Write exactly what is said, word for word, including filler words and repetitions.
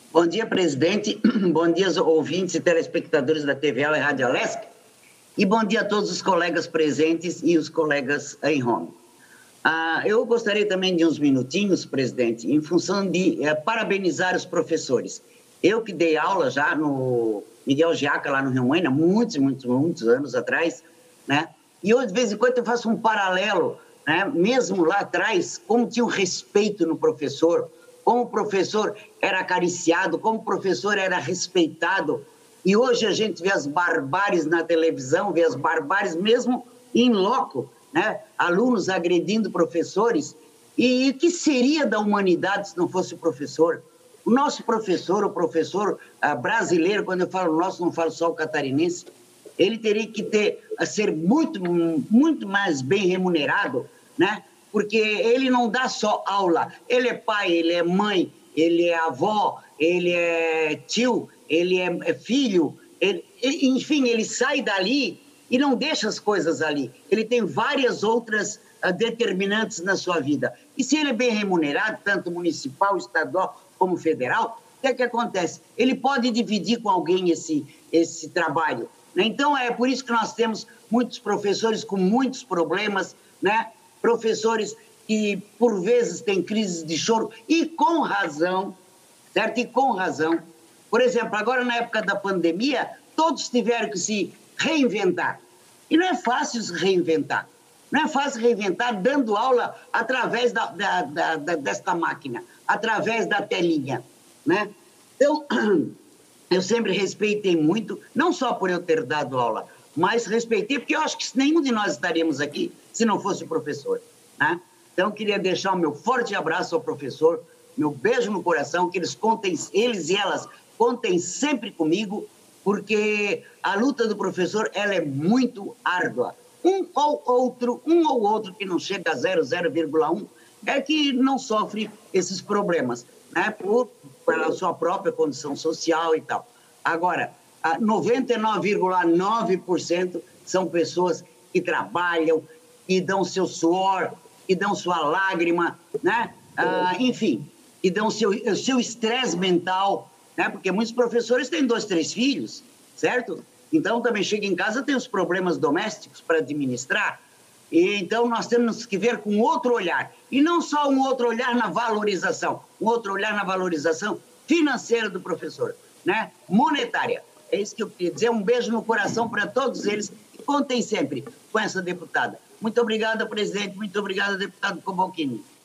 Bom dia, presidente. Bom dia, ouvintes e telespectadores da T V Aula e Rádio Alesc. E bom dia a todos os colegas presentes e os colegas em home. Ah, eu gostaria também de uns minutinhos, presidente, em função de eh, parabenizar os professores. Eu que dei aula já no Miguel Giaca, lá no Rio Moina, muitos, muitos, muitos anos atrás, né? E hoje, de vez em quando, eu faço um paralelo, né? Mesmo lá atrás, como tinha um respeito no professor, como o professor era acariciado, como o professor era respeitado. E hoje a gente vê as barbáries na televisão, vê as barbáries mesmo em loco, né? Alunos agredindo professores. E o que seria da humanidade se não fosse o professor? O nosso professor, o professor ah, brasileiro, quando eu falo nosso, não falo só o catarinense, ele teria que ter, a ser muito, muito mais bem remunerado, né? Porque ele não dá só aula, ele é pai, ele é mãe, ele é avó, ele é tio, ele é filho, ele, enfim, ele sai dali e não deixa as coisas ali. Ele tem várias outras uh, determinantes na sua vida. E se ele é bem remunerado, tanto municipal, estadual como federal, o que é que acontece? Ele pode dividir com alguém esse, esse trabalho, né? Então, é por isso que nós temos muitos professores com muitos problemas, né? Professores que, por vezes, têm crises de choro, e com razão, certo? E com razão. Por exemplo, agora, na época da pandemia, todos tiveram que se reinventar. E não é fácil se reinventar. Não é fácil reinventar dando aula através da, da, da, da, desta máquina, através da telinha, né? Então, eu sempre respeitei muito, não só por eu ter dado aula, mas respeitei, porque eu acho que nenhum de nós estaríamos aqui se não fosse o professor, né? Então, eu queria deixar o meu forte abraço ao professor, meu beijo no coração, que eles contem, eles e elas contem sempre comigo, porque a luta do professor, ela é muito árdua. Um ou outro, um ou outro que não chega a zero, zero vírgula um, é que não sofre esses problemas, né? Por, pela sua própria condição social e tal. Agora, noventa e nove vírgula nove por cento são pessoas que trabalham, que dão seu suor, que dão sua lágrima, né? Ah, enfim, que dão seu, o seu estresse mental, né? Porque muitos professores têm dois, três filhos, certo? Então, também chega em casa, tem os problemas domésticos para administrar. E, então, nós temos que ver com outro olhar. E não só um outro olhar na valorização, um outro olhar na valorização financeira do professor, né? Monetária. É isso que eu queria dizer. Um beijo no coração para todos eles e contem sempre com essa deputada. Muito obrigada, presidente. Muito obrigada, deputado Cobalcini.